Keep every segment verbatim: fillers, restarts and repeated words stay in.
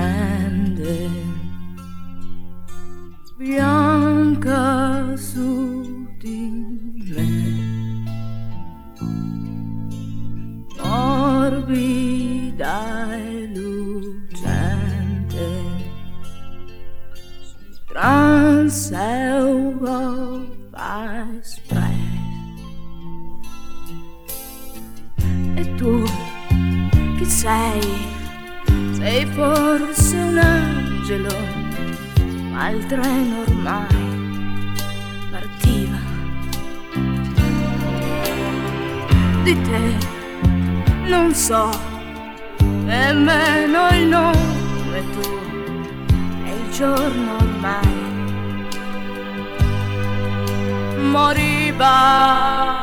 scende bianca su di me, morbida e lucente sul Trans-Europa Express. E tu chi sei? Sei forse un angelo, ma il treno ormai partiva. Di te non so nemmeno il nome, tu e il giorno ormai moriva.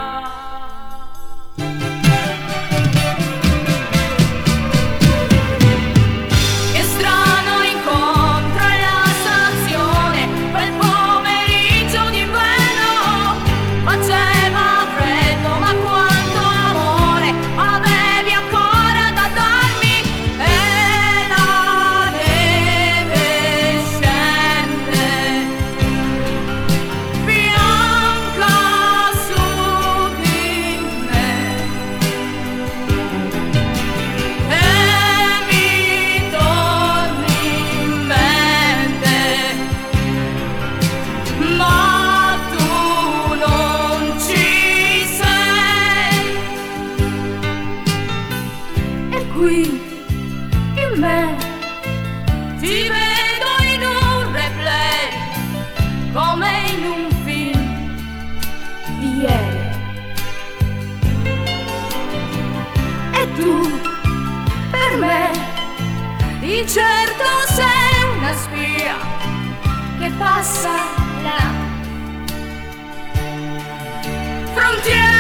Qui in me ti vedo in un replay, come in un film di ieri. E tu per me di certo sei una spia che passa là frontiera.